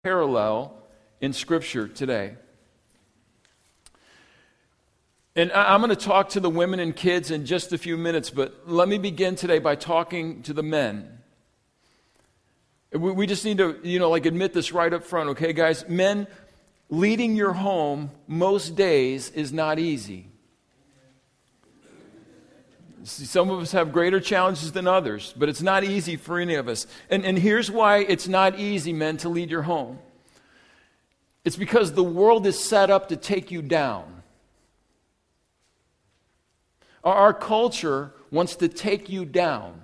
parallel in Scripture today. And I'm going to talk to the women and kids in just a few minutes, but let me begin today by talking to the men. We just need to, admit this right up front, okay, guys? Men, leading your home most days is not easy. Some of us have greater challenges than others, but it's not easy for any of us. And here's why it's not easy, men, to lead your home. It's because the world is set up to take you down. Our culture wants to take you down.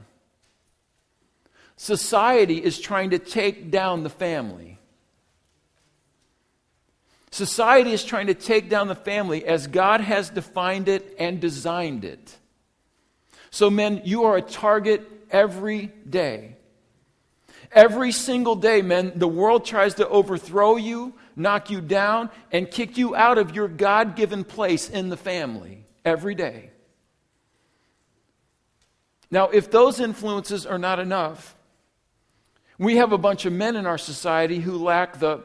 Society is trying to take down the family. Society is trying to take down the family as God has defined it and designed it. So men, you are a target every day. Every single day, men, the world tries to overthrow you, knock you down, and kick you out of your God-given place in the family. Every day. Now, if those influences are not enough, we have a bunch of men in our society who lack the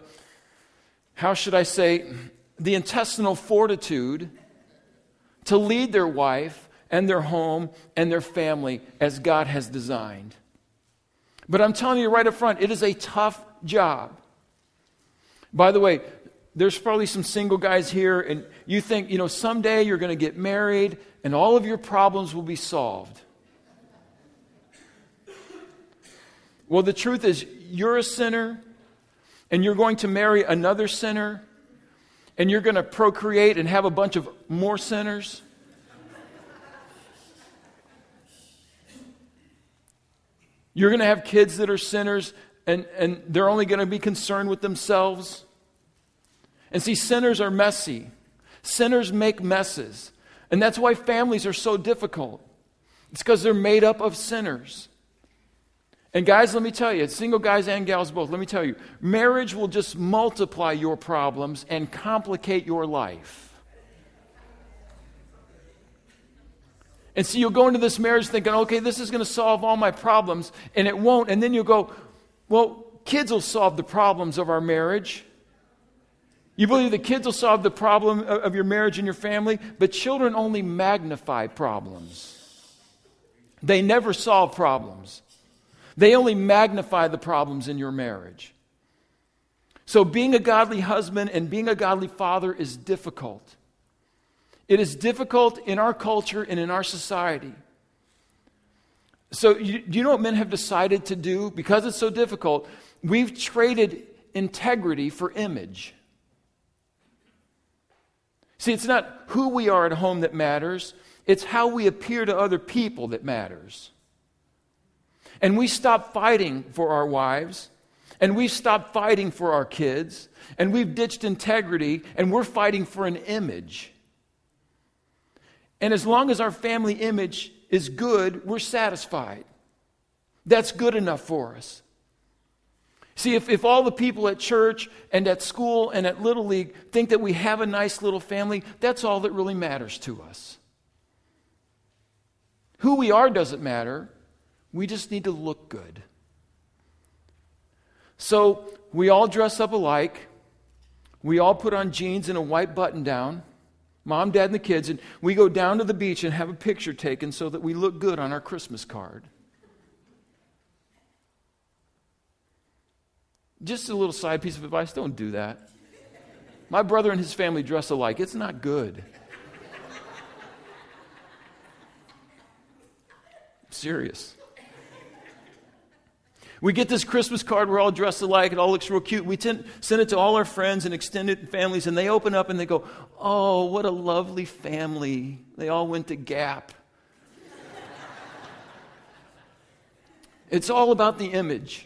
intestinal fortitude to lead their wife and their home and their family as God has designed. But I'm telling you right up front, it is a tough job. By the way, there's probably some single guys here, and you think, someday you're going to get married and all of your problems will be solved. Well, the truth is, you're a sinner, and you're going to marry another sinner, and you're going to procreate and have a bunch of more sinners. You're going to have kids that are sinners, and they're only going to be concerned with themselves. And see, sinners are messy. Sinners make messes. And that's why families are so difficult. It's because they're made up of sinners. And guys, let me tell you, single guys and gals both, let me tell you, marriage will just multiply your problems and complicate your life. And so you'll go into this marriage thinking, okay, this is going to solve all my problems, and it won't. And then you'll go, well, kids will solve the problems of our marriage. You believe the kids will solve the problem of your marriage and your family, but children only magnify problems. They never solve problems. They only magnify the problems in your marriage. So being a godly husband and being a godly father is difficult. It is difficult in our culture and in our society. So do you know what men have decided to do? Because it's so difficult, we've traded integrity for image. See, it's not who we are at home that matters. It's how we appear to other people that matters. And we stop fighting for our wives, and we've stopped fighting for our kids, and we've ditched integrity, and we're fighting for an image. And as long as our family image is good, we're satisfied. That's good enough for us. See, if all the people at church and at school and at Little League think that we have a nice little family, that's all that really matters to us. Who we are doesn't matter. We just need to look good. So we all dress up alike. We all put on jeans and a white button-down. Mom, Dad, and the kids, and we go down to the beach and have a picture taken so that we look good on our Christmas card. Just a little side piece of advice, don't do that. My brother and his family dress alike. It's not good. I'm serious. We get this Christmas card, we're all dressed alike, it all looks real cute. We send it to all our friends and extended families, and they open up and they go, oh, what a lovely family. They all went to Gap. It's all about the image.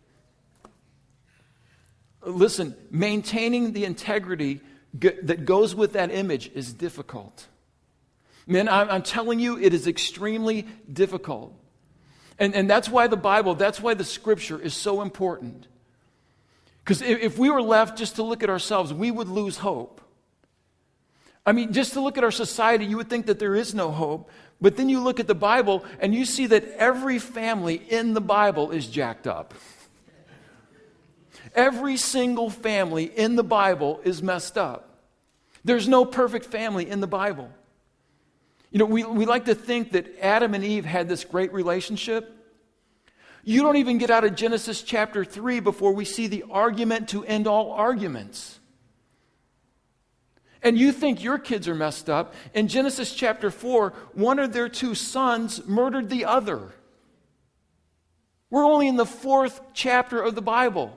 Listen, maintaining the integrity that goes with that image is difficult. Men, I'm telling you, it is extremely difficult. And that's why that's why the Scripture is so important. Because if we were left just to look at ourselves, we would lose hope. I mean, just to look at our society, you would think that there is no hope. But then you look at the Bible and you see that every family in the Bible is jacked up. Every single family in the Bible is messed up. There's no perfect family in the Bible. You know, we like to think that Adam and Eve had this great relationship. You don't even get out of Genesis chapter 3 before we see the argument to end all arguments. And you think your kids are messed up. In Genesis chapter 4, one of their two sons murdered the other. We're only in the 4th chapter of the Bible.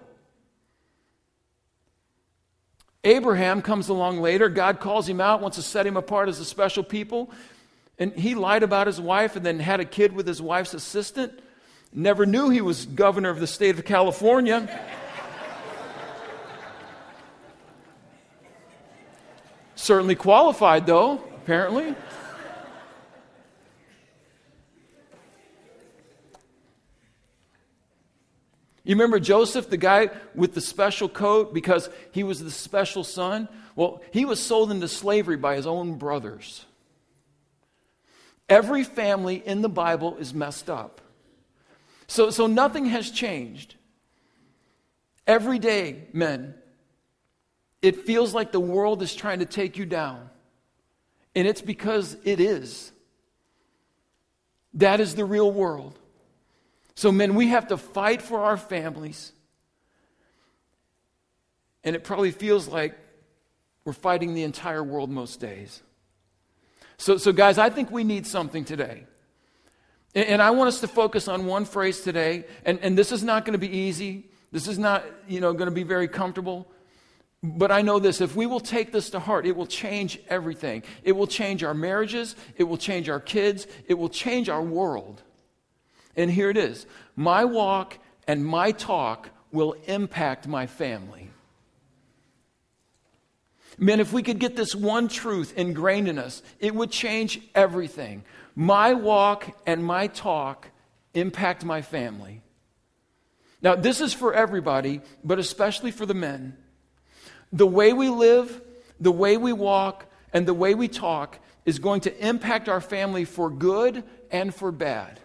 Abraham comes along later. God calls him out, wants to set him apart as a special people. And he lied about his wife and then had a kid with his wife's assistant. Never knew he was governor of the state of California. Certainly qualified, though, apparently. You remember Joseph, the guy with the special coat because he was the special son? Well, he was sold into slavery by his own brothers. Every family in the Bible is messed up. So nothing has changed. Every day, men, it feels like the world is trying to take you down. And it's because it is. That is the real world. So men, we have to fight for our families. And it probably feels like we're fighting the entire world most days. So guys, I think we need something today. And I want us to focus on one phrase today. And this is not going to be easy. This is not, going to be very comfortable. But I know this, if we will take this to heart, it will change everything. It will change our marriages. It will change our kids. It will change our world. And here it is. My walk and my talk will impact my family. Men, if we could get this one truth ingrained in us, it would change everything. My walk and my talk impact my family. Now, this is for everybody, but especially for the men. The way we live, the way we walk, and the way we talk is going to impact our family for good and for bad.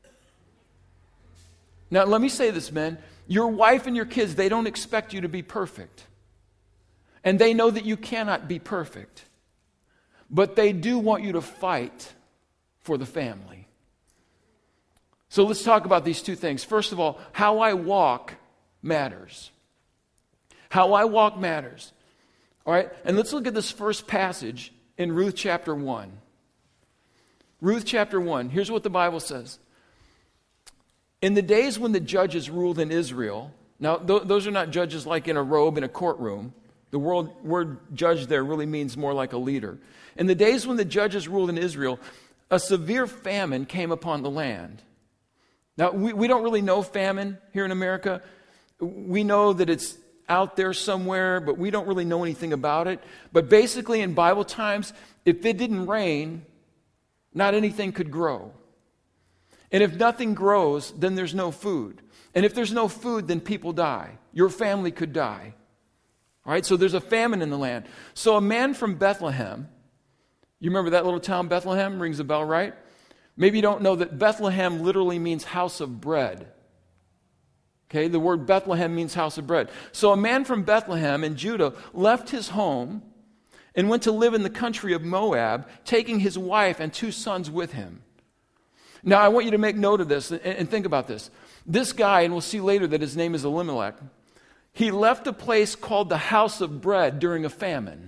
Now, let me say this, men. Your wife and your kids, they don't expect you to be perfect. And they know that you cannot be perfect. But they do want you to fight for the family. So let's talk about these two things. First of all, how I walk matters. How I walk matters. All right? And let's look at this first passage in Ruth chapter 1. Ruth chapter 1. Here's what the Bible says. In the days when the judges ruled in Israel, now those are not judges like in a robe in a courtroom. The word judge there really means more like a leader. In the days when the judges ruled in Israel, a severe famine came upon the land. Now, we don't really know famine here in America. We know that it's out there somewhere, but we don't really know anything about it. But basically, in Bible times, if it didn't rain, not anything could grow. And if nothing grows, then there's no food. And if there's no food, then people die. Your family could die. All right, so there's a famine in the land. So a man from Bethlehem, you remember that little town Bethlehem? Rings a bell, right? Maybe you don't know that Bethlehem literally means house of bread. Okay, the word Bethlehem means house of bread. So a man from Bethlehem in Judah left his home and went to live in the country of Moab, taking his wife and 2 sons with him. Now, I want you to make note of this and think about this. This guy, and we'll see later that his name is Elimelech, he left a place called the house of bread during a famine.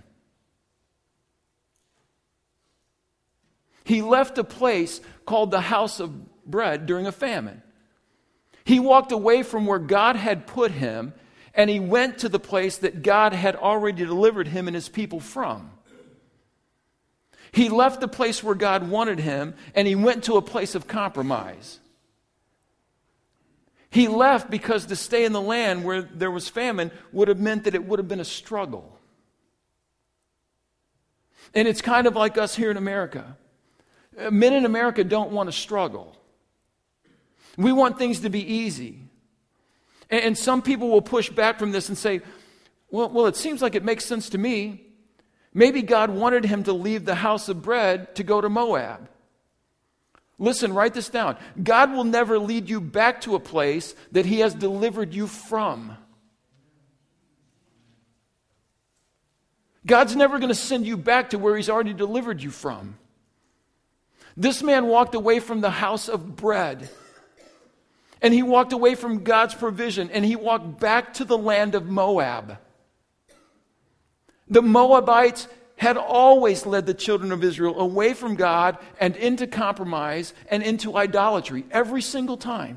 He left a place called the house of bread during a famine. He walked away from where God had put him, and he went to the place that God had already delivered him and his people from. He left the place where God wanted him, and he went to a place of compromise. He left because to stay in the land where there was famine would have meant that it would have been a struggle. And it's kind of like us here in America. Men in America don't want to struggle. We want things to be easy. And some people will push back from this and say, well, it seems like it makes sense to me. Maybe God wanted him to leave the house of bread to go to Moab. Listen, write this down. God will never lead you back to a place that he has delivered you from. God's never going to send you back to where he's already delivered you from. This man walked away from the house of bread. And he walked away from God's provision. And he walked back to the land of Moab. The Moabites had always led the children of Israel away from God and into compromise and into idolatry every single time.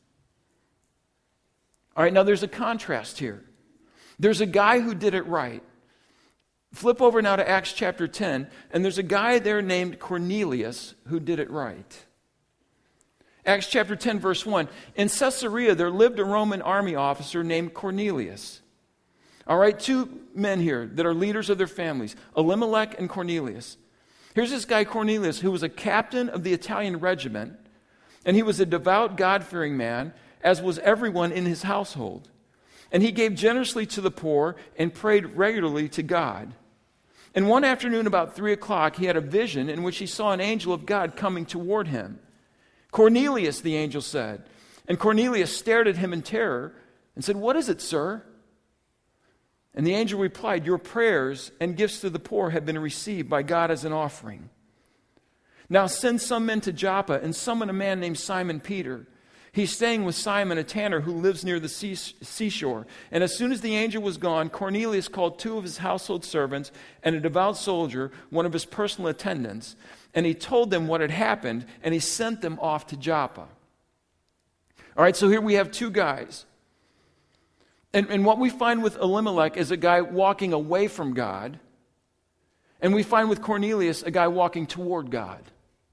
All right, now there's a contrast here. There's a guy who did it right. Flip over now to Acts chapter 10, and there's a guy there named Cornelius who did it right. Acts chapter 10, verse 1. In Caesarea, there lived a Roman army officer named Cornelius. All right, two men here that are leaders of their families, Elimelech and Cornelius. Here's this guy Cornelius who was a captain of the Italian regiment, and he was a devout, God-fearing man, as was everyone in his household. And he gave generously to the poor and prayed regularly to God. And one afternoon about 3 o'clock, he had a vision in which he saw an angel of God coming toward him. Cornelius, the angel said. And Cornelius stared at him in terror and said, "What is it, sir?" And the angel replied, "Your prayers and gifts to the poor have been received by God as an offering. Now send some men to Joppa and summon a man named Simon Peter. He's staying with Simon, a tanner who lives near the seashore." And as soon as the angel was gone, Cornelius called 2 of his household servants and a devout soldier, one of his personal attendants, and he told them what had happened, and he sent them off to Joppa. All right, so here we have 2 guys. And what we find with Elimelech is a guy walking away from God, and we find with Cornelius a guy walking toward God.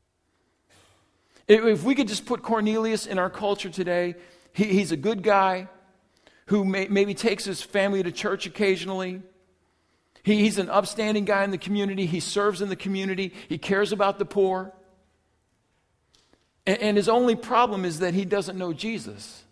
If we could just put Cornelius in our culture today, he's a good guy who maybe takes his family to church occasionally. He's an upstanding guy in the community. He serves in the community. He cares about the poor. And his only problem is that he doesn't know Jesus.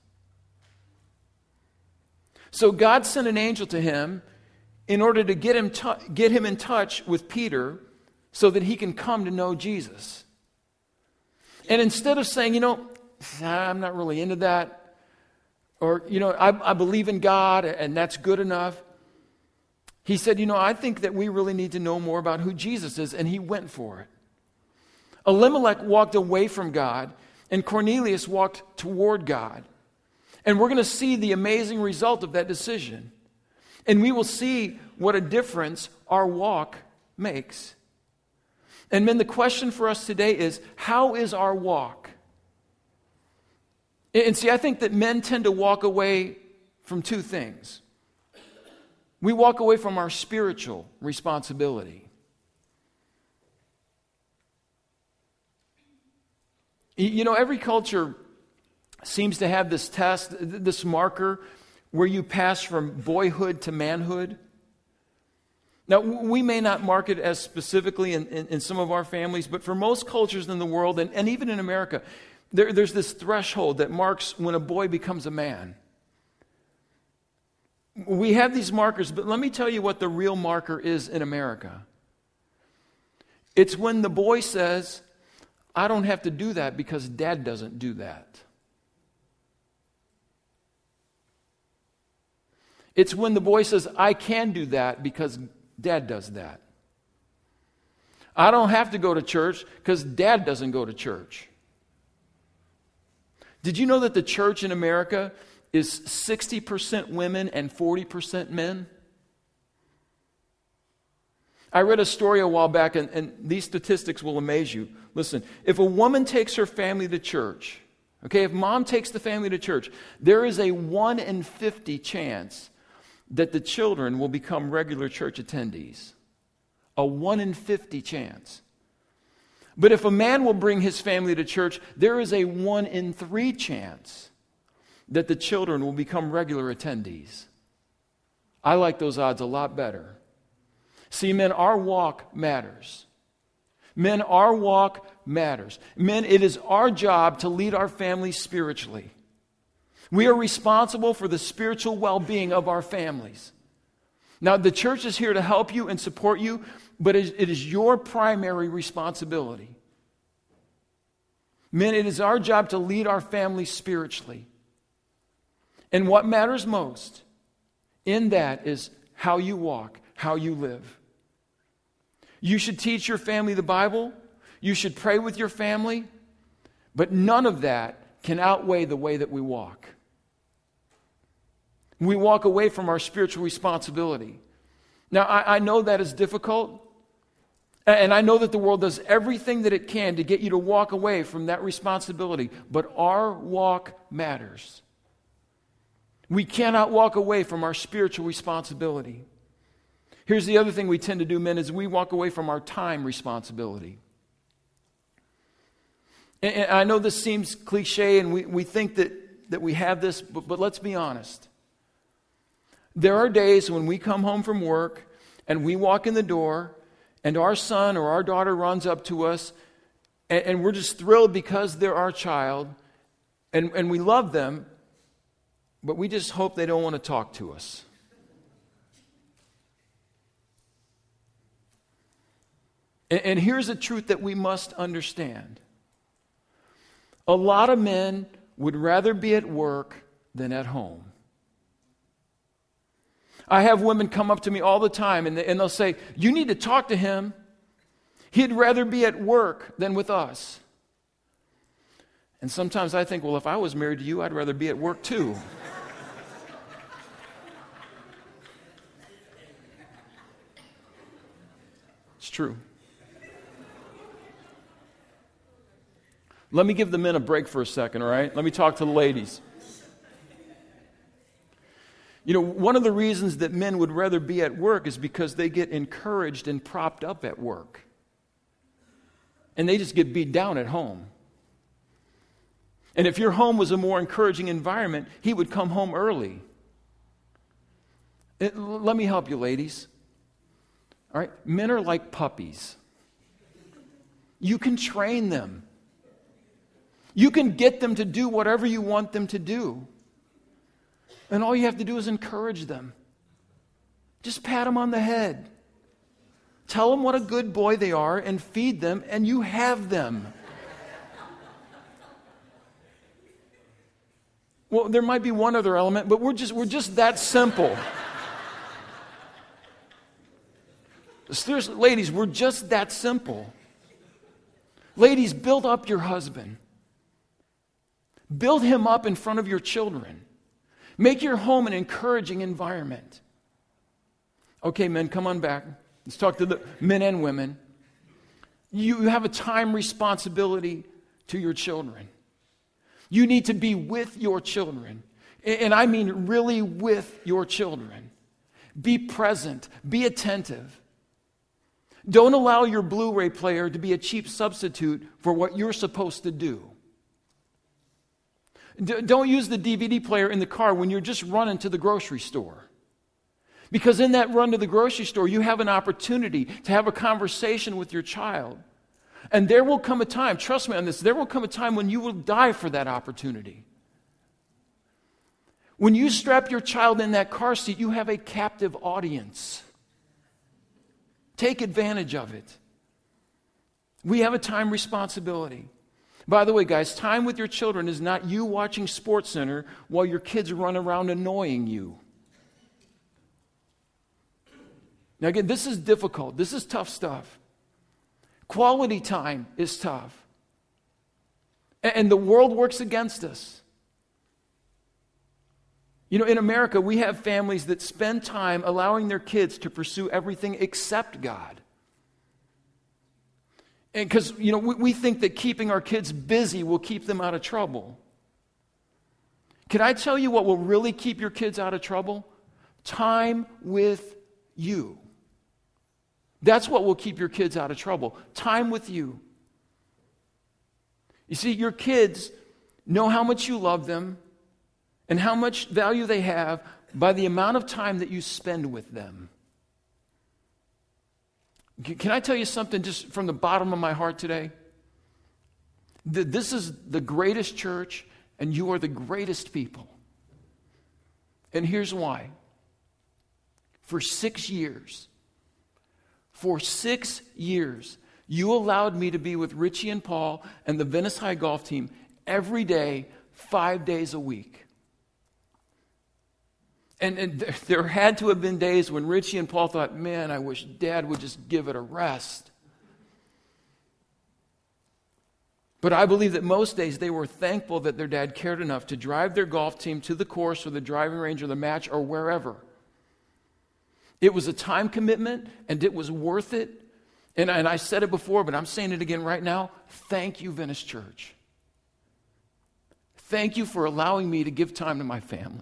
So God sent an angel to him in order to get him in touch with Peter so that he can come to know Jesus. And instead of saying, I'm not really into that, or, I believe in God and that's good enough, he said, I think that we really need to know more about who Jesus is, and he went for it. Elimelech walked away from God, and Cornelius walked toward God. And we're going to see the amazing result of that decision. And we will see what a difference our walk makes. And men, the question for us today is, how is our walk? And see, I think that men tend to walk away from 2 things. We walk away from our spiritual responsibility. Every culture seems to have this test, this marker, where you pass from boyhood to manhood. Now, we may not mark it as specifically in some of our families, but for most cultures in the world, and even in America, there's this threshold that marks when a boy becomes a man. We have these markers, but let me tell you what the real marker is in America. It's when the boy says, "I don't have to do that because Dad doesn't do that." It's when the boy says, "I can do that because Dad does that." I don't have to go to church because Dad doesn't go to church. Did you know that the church in America is 60% women and 40% men? I read a story a while back, and these statistics will amaze you. Listen, if a woman takes her family to church, if mom takes the family to church, there is a 1 in 50 chance that the children will become regular church attendees. A 1 in 50 chance. But if a man will bring his family to church, there is a 1 in 3 chance that the children will become regular attendees. I like those odds a lot better. See, men, our walk matters. Men, our walk matters. Men, it is our job to lead our families spiritually. We are responsible for the spiritual well-being of our families. Now, the church is here to help you and support you, but it is your primary responsibility. Men, it is our job to lead our families spiritually. And what matters most in that is how you walk, how you live. You should teach your family the Bible. You should pray with your family. But none of that can outweigh the way that we walk. We walk away from our spiritual responsibility. Now, I know that is difficult. And I know that the world does everything that it can to get you to walk away from that responsibility. But our walk matters. We cannot walk away from our spiritual responsibility. Here's the other thing we tend to do, men, is we walk away from our time responsibility. And I know this seems cliche, and we think that we have this, but let's be honest. There are days when we come home from work, and we walk in the door, and our son or our daughter runs up to us, and we're just thrilled because they're our child, and we love them, but we just hope they don't want to talk to us. And here's a truth that we must understand. A lot of men would rather be at work than at home. I have women come up to me all the time and they'll say, "You need to talk to him. He'd rather be at work than with us." And sometimes I think, well, if I was married to you, I'd rather be at work too. It's true. Let me give the men a break for a second, all right? Let me talk to the ladies. You know, one of the reasons that men would rather be at work is because they get encouraged and propped up at work. And they just get beat down at home. And if your home was a more encouraging environment, he would come home early. Let me help you, ladies. All right? Men are like puppies. You can train them. You can get them to do whatever you want them to do. And all you have to do is encourage them. Just pat them on the head. Tell them what a good boy they are and feed them, and you have them. Well, there might be one other element, but we're just that simple. Seriously, ladies, we're just that simple. Ladies, build up your husband. Build him up in front of your children. Make your home an encouraging environment. Okay, men, come on back. Let's talk to the men and women. You have a time responsibility to your children. You need to be with your children. And I mean really with your children. Be present. Be attentive. Don't allow your Blu-ray player to be a cheap substitute for what you're supposed to do. Don't use the DVD player in the car when you're just running to the grocery store. Because in that run to the grocery store, you have an opportunity to have a conversation with your child. And there will come a time, trust me on this, there will come a time when you will die for that opportunity. When you strap your child in that car seat, you have a captive audience. Take advantage of it. We have a time responsibility. By the way, guys, time with your children is not you watching SportsCenter while your kids run around annoying you. Now again, this is difficult. This is tough stuff. Quality time is tough. And the world works against us. You know, in America, we have families that spend time allowing their kids to pursue everything except God. And because, you know, we think that keeping our kids busy will keep them out of trouble. Can I tell you what will really keep your kids out of trouble? Time with you. That's what will keep your kids out of trouble. Time with you. You see, your kids know how much you love them and how much value they have by the amount of time that you spend with them. Can I tell you something just from the bottom of my heart today? This is the greatest church, and you are the greatest people. And here's why. For 6 years, you allowed me to be with Richie and Paul and the Venice High golf team every day, 5 days a week. And there had to have been days when Richie and Paul thought, man, I wish Dad would just give it a rest. But I believe that most days they were thankful that their dad cared enough to drive their golf team to the course or the driving range or the match or wherever. It was a time commitment, and it was worth it. And I said it before, but I'm saying it again right now. Thank you, Venice Church. Thank you for allowing me to give time to my family.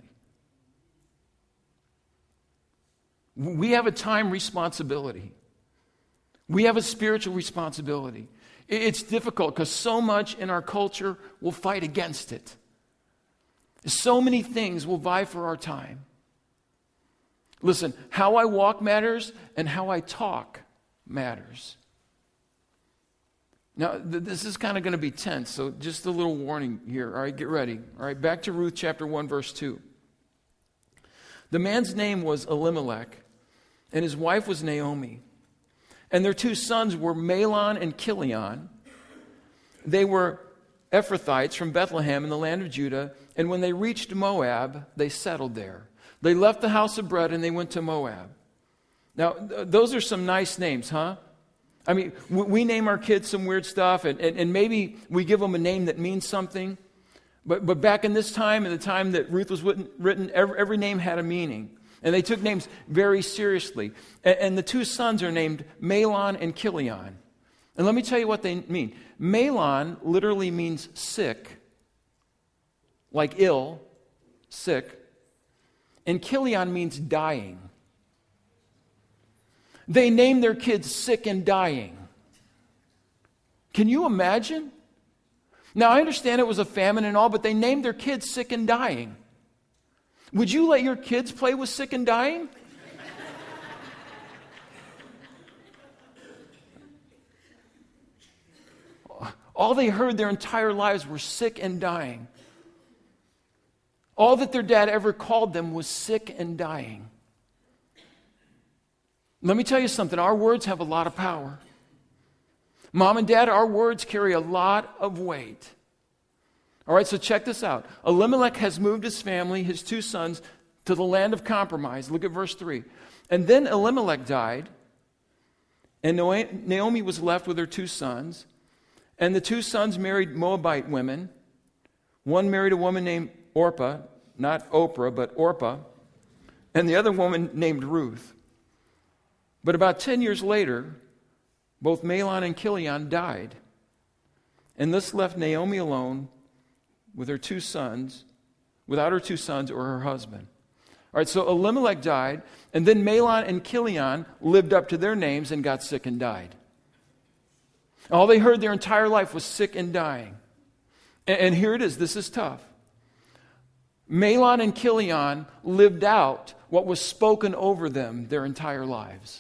We have a time responsibility. We have a spiritual responsibility. It's difficult because so much in our culture will fight against it. So many things will vie for our time. Listen, how I walk matters and how I talk matters. Now, this is kind of going to be tense, so just a little warning here. All right, get ready. All right, back to Ruth chapter 1, verse 2. The man's name was Elimelech, and his wife was Naomi. And their two sons were Mahlon and Chilion. They were Ephrathites from Bethlehem in the land of Judah, and when they reached Moab, they settled there. They left the house of bread and they went to Moab. Now, those are some nice names, huh? I mean, we name our kids some weird stuff, and maybe we give them a name that means something. But back in this time, in the time that Ruth was written, every name had a meaning. And they took names very seriously. And the two sons are named Mahlon and Chilion. And let me tell you what they mean. Mahlon literally means sick, like ill, sick. And Chilion means dying. They named their kids sick and dying. Can you imagine? Now, I understand it was a famine and all, but they named their kids sick and dying. Would you let your kids play with sick and dying? All they heard their entire lives were sick and dying. All that their dad ever called them was sick and dying. Let me tell you something. Our words have a lot of power. Mom and Dad, our words carry a lot of weight. All right, so check this out. Elimelech has moved his family, his two sons, to the land of compromise. Look at verse 3. And then Elimelech died, and Naomi was left with her two sons. And the two sons married Moabite women. One married a woman named Orpah, not Oprah, but Orpah, and the other woman named Ruth. But about 10 years later, both Mahlon and Chilion died. And this left Naomi alone with her two sons, without her two sons or her husband. All right, so Elimelech died, and then Mahlon and Chilion lived up to their names and got sick and died. All they heard their entire life was sick and dying. And here it is. This is tough. Mahlon and Chilion lived out what was spoken over them their entire lives.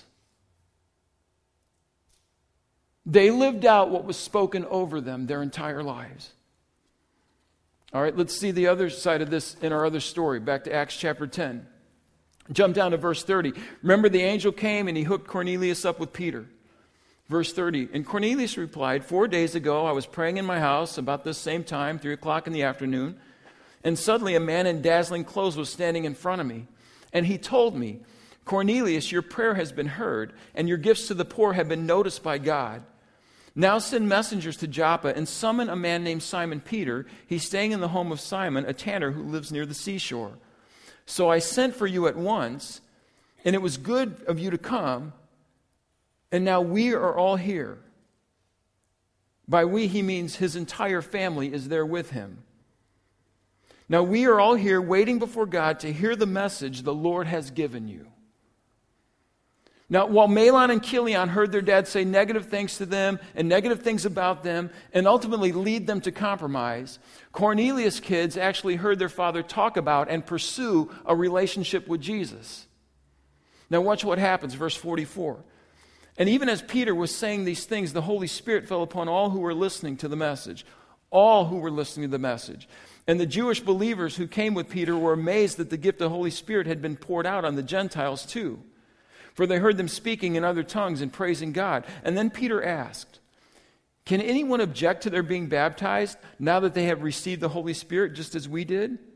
They lived out what was spoken over them their entire lives. All right, let's see the other side of this in our other story. Back to Acts chapter 10. Jump down to verse 30. Remember, the angel came and he hooked Cornelius up with Peter. Verse 30. And Cornelius replied, 4 days ago I was praying in my house about this same time, 3 o'clock in the afternoon, and suddenly a man in dazzling clothes was standing in front of me. And he told me, Cornelius, your prayer has been heard, and your gifts to the poor have been noticed by God. Now send messengers to Joppa and summon a man named Simon Peter. He's staying in the home of Simon, a tanner who lives near the seashore. So I sent for you at once, and it was good of you to come, and now we are all here. By we, he means his entire family is there with him. Now we are all here waiting before God to hear the message the Lord has given you. Now, while Mahlon and Chilion heard their dad say negative things to them and negative things about them and ultimately lead them to compromise, Cornelius' kids actually heard their father talk about and pursue a relationship with Jesus. Now watch what happens, verse 44. And even as Peter was saying these things, the Holy Spirit fell upon all who were listening to the message. All who were listening to the message. And the Jewish believers who came with Peter were amazed that the gift of the Holy Spirit had been poured out on the Gentiles too. For they heard them speaking in other tongues and praising God. And then Peter asked, can anyone object to their being baptized now that they have received the Holy Spirit just as we did?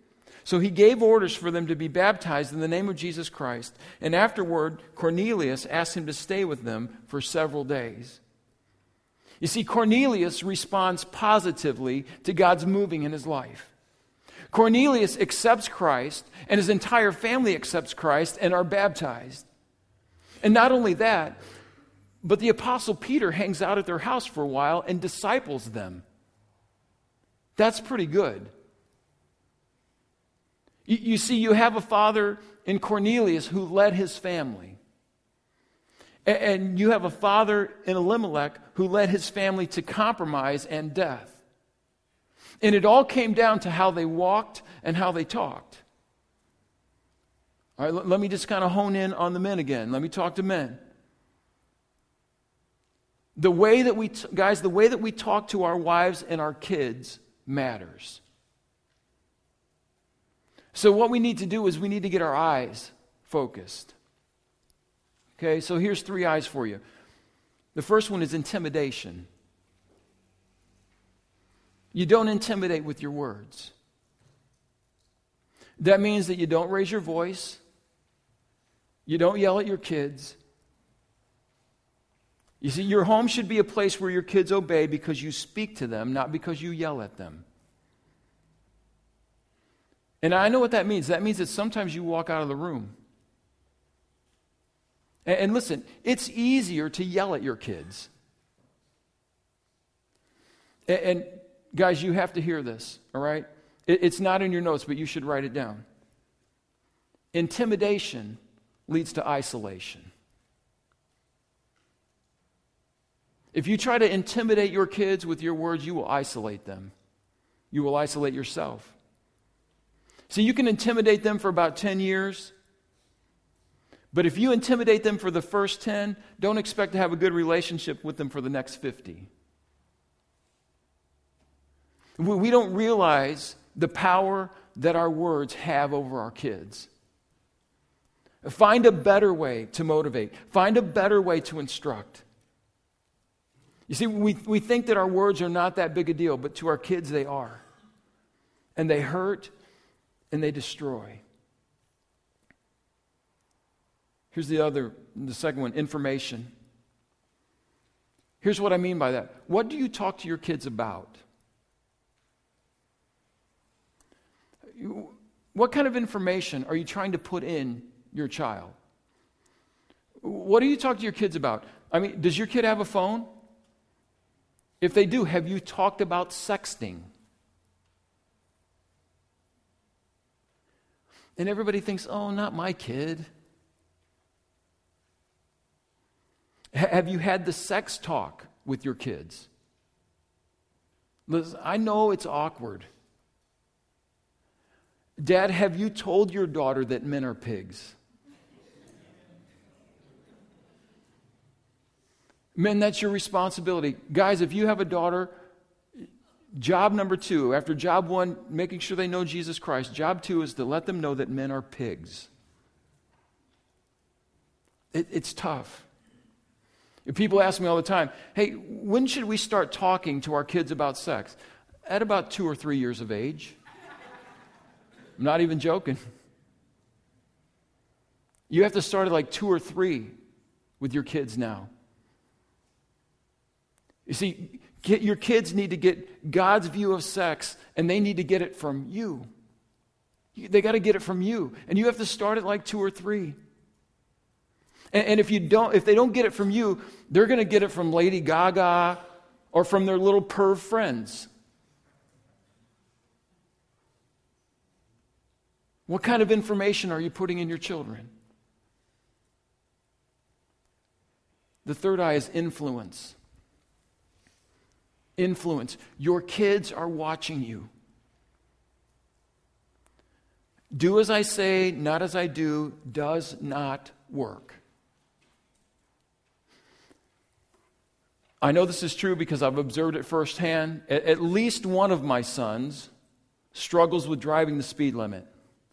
So he gave orders for them to be baptized in the name of Jesus Christ. And afterward, Cornelius asked him to stay with them for several days. You see, Cornelius responds positively to God's moving in his life. Cornelius accepts Christ, and his entire family accepts Christ and are baptized. And not only that, but the Apostle Peter hangs out at their house for a while and disciples them. That's pretty good. You see, you have a father in Cornelius who led his family. And you have a father in Elimelech who led his family to compromise and death. And it all came down to how they walked and how they talked. All right, let me just kind of hone in on the men again. Let me talk to men. The way that we talk to our wives and our kids matters. So what we need to do is we need to get our eyes focused. Okay, so here's 3 eyes for you. The first one is intimidation. You don't intimidate with your words. That means that you don't raise your voice. You don't yell at your kids. You see, your home should be a place where your kids obey because you speak to them, not because you yell at them. And I know what that means. That means that sometimes you walk out of the room. And listen, it's easier to yell at your kids. And guys, you have to hear this, all right? It's not in your notes, but you should write it down. Intimidation leads to isolation. If you try to intimidate your kids with your words, you will isolate them. You will isolate yourself. See, you can intimidate them for about 10 years, but if you intimidate them for the first 10, don't expect to have a good relationship with them for the next 50. We don't realize the power that our words have over our kids. Find a better way to motivate. Find a better way to instruct. You see, we think that our words are not that big a deal, but to our kids they are. And they hurt and they destroy. Here's the second one, information. Here's what I mean by that. What do you talk to your kids about? What kind of information are you trying to put in your child? What do you talk to your kids about? I mean, does your kid have a phone? If they do, have you talked about sexting? And everybody thinks, oh, not my kid. Have you had the sex talk with your kids? Listen, I know it's awkward. Dad, have you told your daughter that men are pigs? Men, that's your responsibility. Guys, if you have a daughter, job number 2, after job 1, making sure they know Jesus Christ, job 2 is to let them know that men are pigs. It's tough. People ask me all the time, hey, when should we start talking to our kids about sex? At about 2 or 3 years of age. I'm not even joking. You have to start at like 2 or 3 with your kids now. You see, your kids need to get God's view of sex, and they need to get it from you. They got to get it from you, and you have to start at like 2 or 3. And if they don't get it from you, they're going to get it from Lady Gaga or from their little perv friends. What kind of information are you putting in your children? The third eye is influence. Influence. Your kids are watching you. Do as I say, not as I do, does not work. I know this is true because I've observed it firsthand. At least one of my sons struggles with driving the speed limit.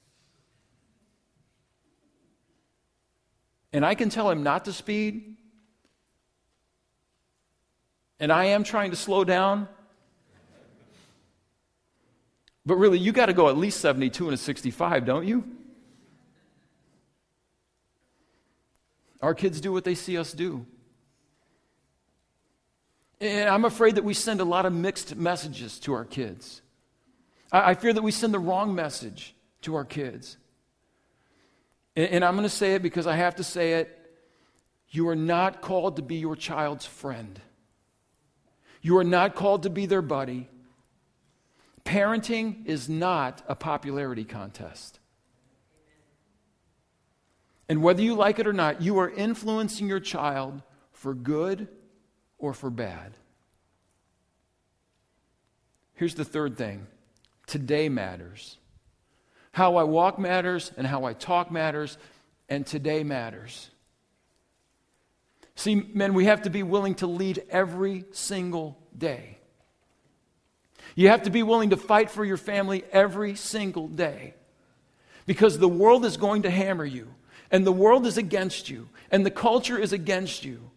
And I can tell him not to speed. And I am trying to slow down. But really, you got to go at least 72 and a 65, don't you? Our kids do what they see us do. And I'm afraid that we send a lot of mixed messages to our kids. I fear that we send the wrong message to our kids. And I'm going to say it because I have to say it. You are not called to be your child's friend. You are not called to be their buddy. Parenting is not a popularity contest. And whether you like it or not, you are influencing your child for good or for bad. Here's the third thing. Today matters. How I walk matters, and how I talk matters, and today matters. See, men, we have to be willing to lead every single day. You have to be willing to fight for your family every single day. Because the world is going to hammer you, and the world is against you, and the culture is against you.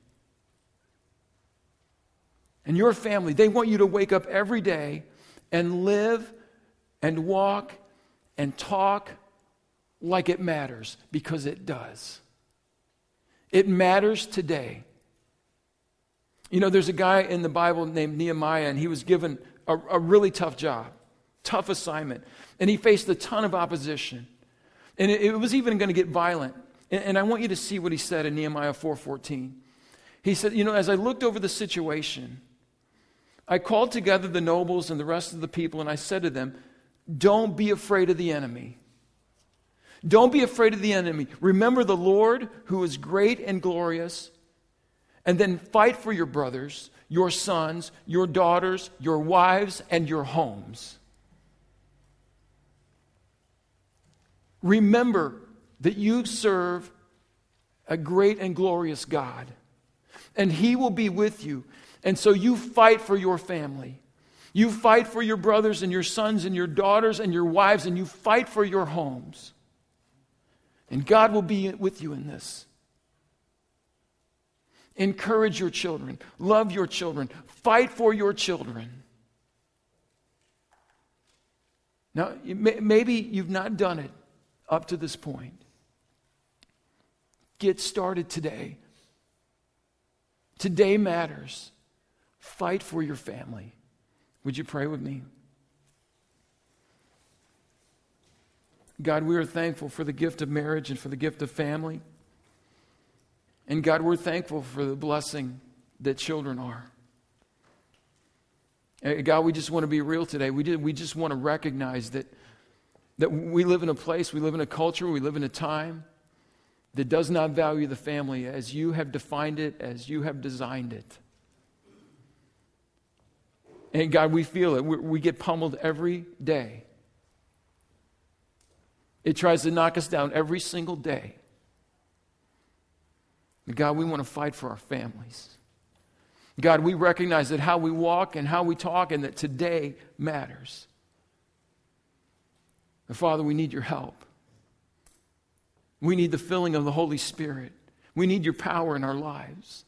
And your family, they want you to wake up every day and live and walk and talk like it matters, because it does. It matters today. You know, there's a guy in the Bible named Nehemiah, and he was given a really tough job, tough assignment, and he faced a ton of opposition. And it was even going to get violent. And I want you to see what he said in Nehemiah 4:14. He said, you know, as I looked over the situation, I called together the nobles and the rest of the people, and I said to them, don't be afraid of the enemy. Don't be afraid of the enemy. Remember the Lord, who is great and glorious, and then fight for your brothers, your sons, your daughters, your wives, and your homes. Remember that you serve a great and glorious God, and He will be with you. And so you fight for your family. You fight for your brothers and your sons and your daughters and your wives, and you fight for your homes. And God will be with you in this. Encourage your children. Love your children. Fight for your children. Now, maybe you've not done it up to this point. Get started today. Today matters. Fight for your family. Would you pray with me? God, we are thankful for the gift of marriage and for the gift of family. And God, we're thankful for the blessing that children are. And God, we just want to be real today. We just want to recognize that we live in a place, we live in a culture, we live in a time that does not value the family as you have defined it, as you have designed it. And God, we feel it. We get pummeled every day. It tries to knock us down every single day. And God, we want to fight for our families. God, we recognize that how we walk and how we talk and that today matters. And Father, we need your help. We need the filling of the Holy Spirit. We need your power in our lives.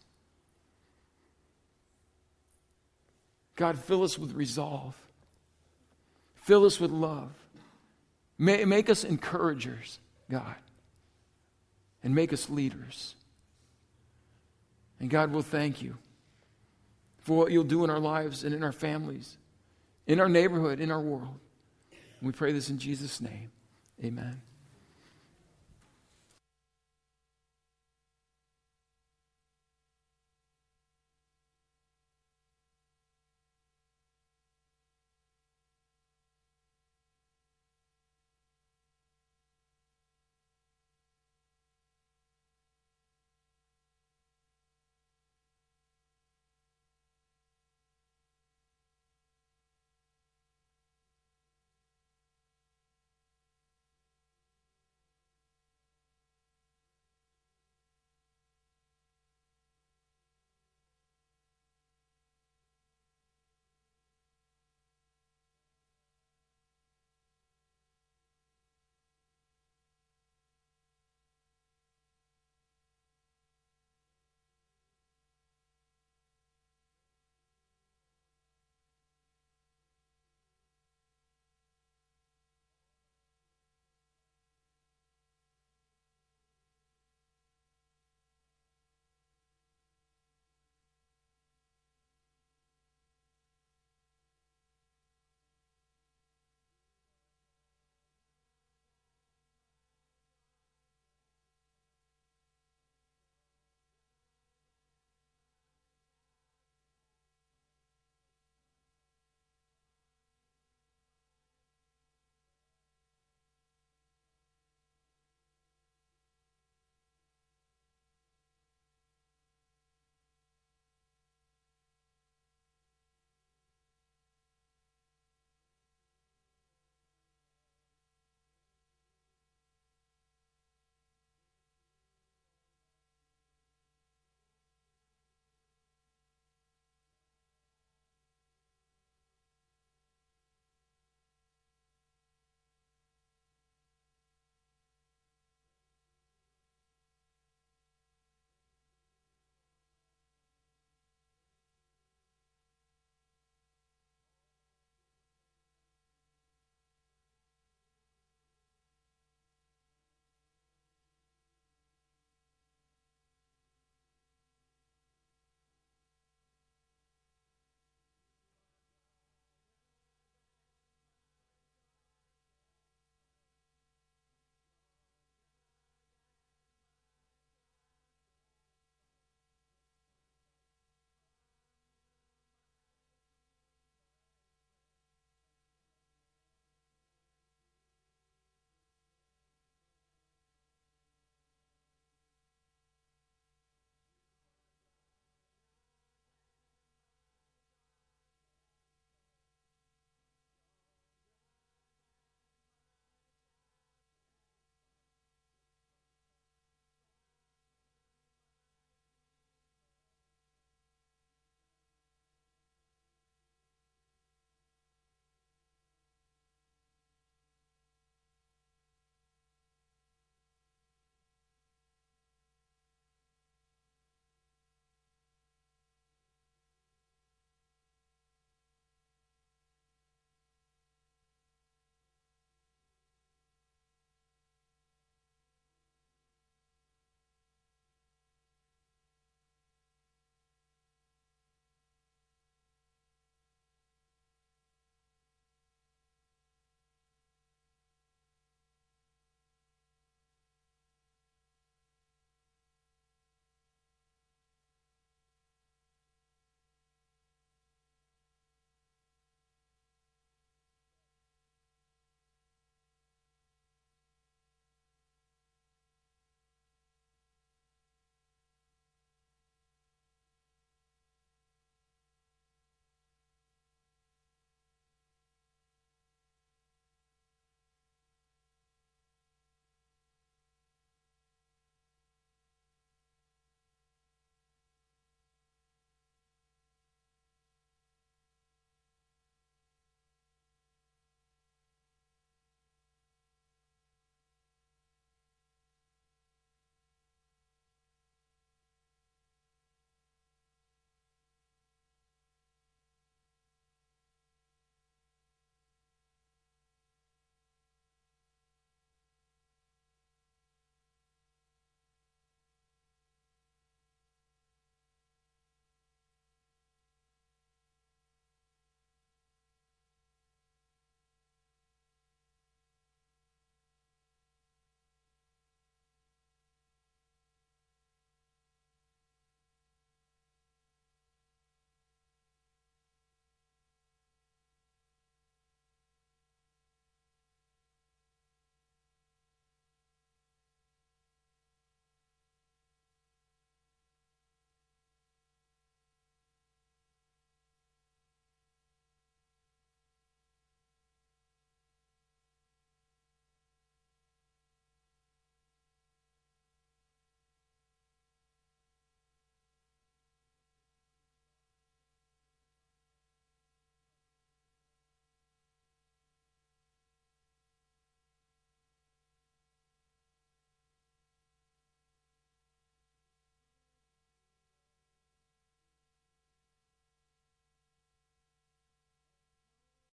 God, fill us with resolve. Fill us with love. Make us encouragers, God. And make us leaders. And God, we'll thank you for what you'll do in our lives and in our families, in our neighborhood, in our world. And we pray this in Jesus' name. Amen.